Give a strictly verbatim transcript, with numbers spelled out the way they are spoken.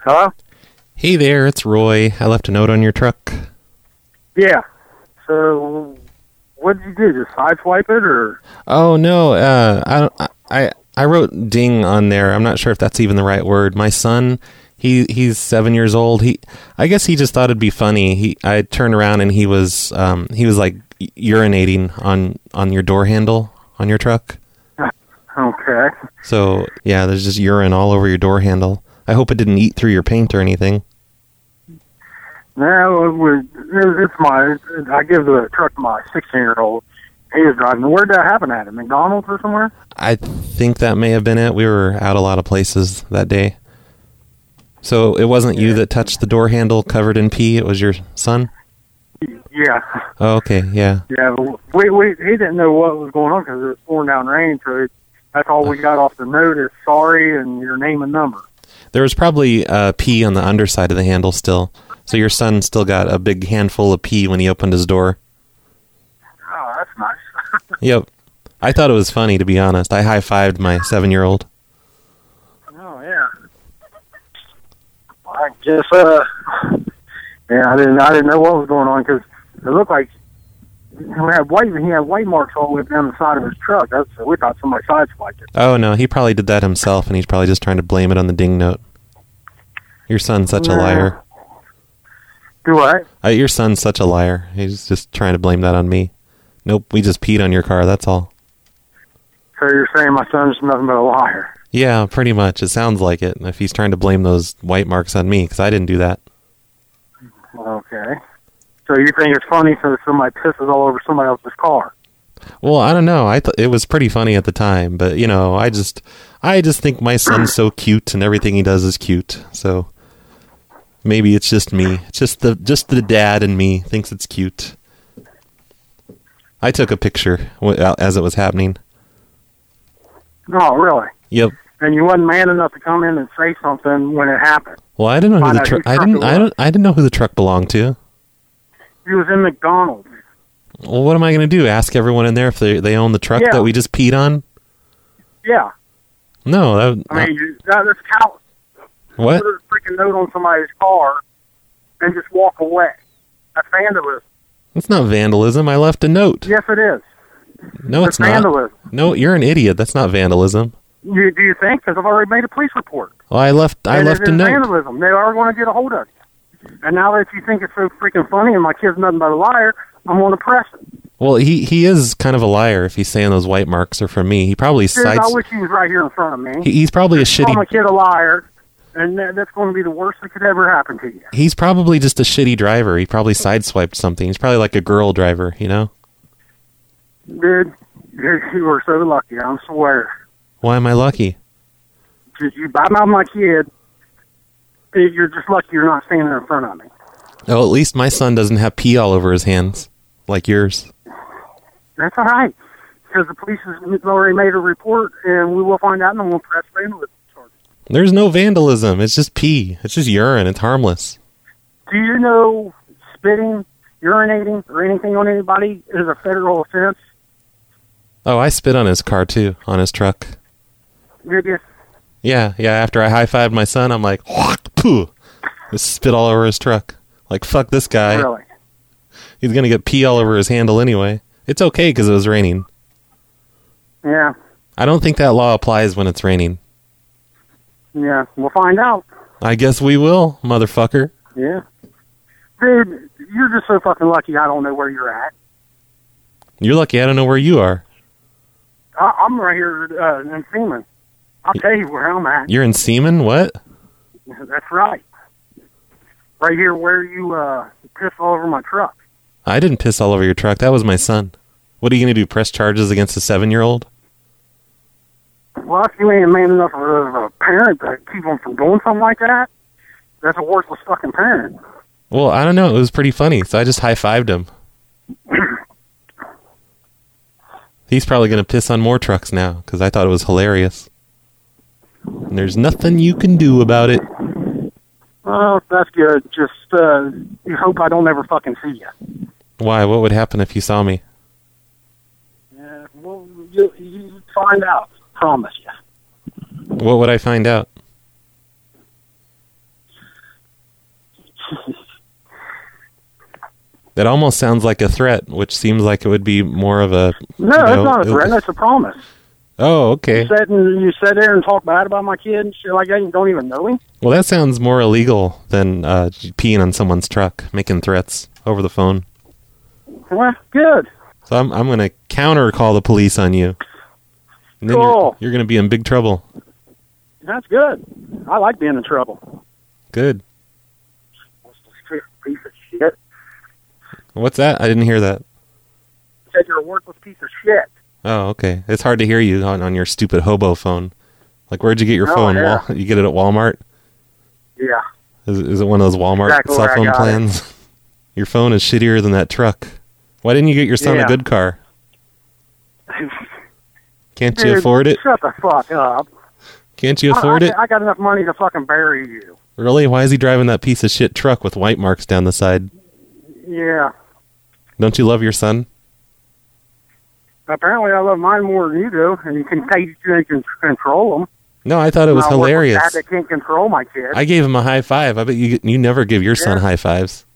Hello? Hey there, it's Roy. I left a note on your truck. Yeah. So, what did you do? Just sideswipe it, or? Oh no, uh, I don't. I I wrote "ding" on there. I'm not sure if that's even the right word. My son, he he's seven years old. He, I guess he just thought it'd be funny. He, I turned around and he was um he was like urinating on on your door handle on your truck. Okay. So yeah, there's just urine all over your door handle. I hope it didn't eat through your paint or anything. No, it was, it's my, I give the truck to my sixteen-year-old. He was driving. Where'd that happen at? At McDonald's or somewhere? I think that may have been it. We were out a lot of places that day. So it wasn't you that touched the door handle covered in pee. It was your son? Yeah. Oh, okay, yeah. Yeah, we, we, he didn't know what was going on because it was pouring down rain, so it, that's all we got off the note is sorry and your name and number. There was probably uh, pee on the underside of the handle still. So your son still got a big handful of pee when he opened his door. Oh, that's nice. Yep. I thought it was funny, to be honest. I high-fived my seven-year-old. Oh, yeah. I guess, uh, yeah, I didn't, I didn't know what was going on because it looked like he had white, he had white marks all the way down the side of his truck. That's, we thought somebody sideswiped it. Oh, no, he probably did that himself, and he's probably just trying to blame it on the ding note. Your son's such a liar. Do what? Uh, your son's such a liar. He's just trying to blame that on me. Nope, we just peed on your car, that's all. So you're saying my son's nothing but a liar? Yeah, pretty much. It sounds like it. If he's trying to blame those white marks on me, because I didn't do that. Okay. So you think it's funny so somebody pisses all over somebody else's car? Well, I don't know. I th- it was pretty funny at the time, but you know, I just, I just think my son's so cute, and everything he does is cute. So maybe it's just me. It's just the just the dad in me thinks it's cute. I took a picture w- as it was happening. Oh, really? Yep. And you wasn't man enough to come in and say something when it happened? Well, I didn't know who Find the out truck. whose I truck didn't. it I was. don't. I didn't know who the truck belonged to. He was in McDonald's. Well, what am I going to do? Ask everyone in there if they they own the truck Yeah. that we just peed on? Yeah. No. That, I mean, you, that, that's how. What? Put a freaking note on somebody's car and just walk away. That's vandalism. That's not vandalism. I left a note. Yes, it is. No, It's it's not. vandalism. No, you're an idiot. That's not vandalism. You, do you think? Because I've already made a police report. Well, I left. I And left it a is note. vandalism. They are going to get a hold of you. And now that you think it's so freaking funny and my kid's nothing but a liar, I'm going to press it. Well, he he is kind of a liar if he's saying those white marks are from me. He probably Dude, cites. I wish he was right here in front of me. He, he's probably a Call my shitty. kid a liar, and that, that's going to be the worst that could ever happen to you. He's probably just a shitty driver. He probably sideswiped something. He's probably like a girl driver, you know. Dude, you you were so lucky, I swear. Why am I lucky? You, you badmouth my kid, you're just lucky you're not standing in front of me. Oh, at least my son doesn't have pee all over his hands like yours. That's all right, because the police has already made a report, and we will find out, and then we'll press vandalism charges. There's no vandalism. It's just pee. It's just urine. It's harmless. Do you know spitting, urinating, or anything on anybody is a federal offense? Oh, I spit on his car too, on his truck. Did you? Yeah, yeah. After I high-fived my son, I'm like, poo. Just spit all over his truck. Like, fuck this guy. Really? He's gonna get pee all over his handle anyway. It's okay because it was raining. Yeah. I don't think that law applies when it's raining. Yeah, we'll find out. I guess we will, motherfucker. Yeah. Dude, you're just so fucking lucky I don't know where you're at. You're lucky I don't know where you are. I, I'm right here uh, in Seaman. I'll tell you where I'm at. You're in Seaman? What? That's right. Right here where you uh, pissed all over my truck. I didn't piss all over your truck. That was my son. What are you going to do, press charges against a seven-year-old? Well, if you ain't man enough of a parent to keep them from doing something like that, that's a worthless fucking parent. Well, I don't know. It was pretty funny, so I just high-fived him. He's probably going to piss on more trucks now, because I thought it was hilarious. And there's nothing you can do about it. Well, that's good. Just uh, you hope I don't ever fucking see you. Why? What would happen if you saw me? Yeah, well, you, you find out. Promise you. What would I find out? That almost sounds like a threat, which seems like it would be more of a... No, you know, that's not a threat. That's a promise. Oh, okay. You sit, and, you sit there and talk bad about my kid and shit like that, and you don't even know him? Well, that sounds more illegal than uh, peeing on someone's truck, making threats over the phone. Well, good. So I'm I'm going to counter call the police on you. And then Cool. You're, you're going to be in big trouble. That's good. I like being in trouble. Good. Piece of shit. What's that? I didn't hear that. Said you're a worthless piece of shit. Oh, okay. It's hard to hear you on, on your stupid hobo phone. Like, where'd you get your Oh, phone? yeah. Wal- you get it at Walmart? Yeah. Is, is it one of those Walmart Exactly cell where I phone got plans? Your phone is shittier than that truck. Why didn't you get your son Yeah. a good car? Can't Dude, you afford it? Shut the fuck up. Can't you afford I, I, it? I got enough money to fucking bury you. Really? Why is he driving that piece of shit truck with white marks down the side? Yeah. Don't you love your son? Apparently I love mine more than you do, and you can take you can control them. No, I thought it was I work with hilarious. That that can't control my kid. I gave him a high five. I bet you you never give your son Yeah. high fives.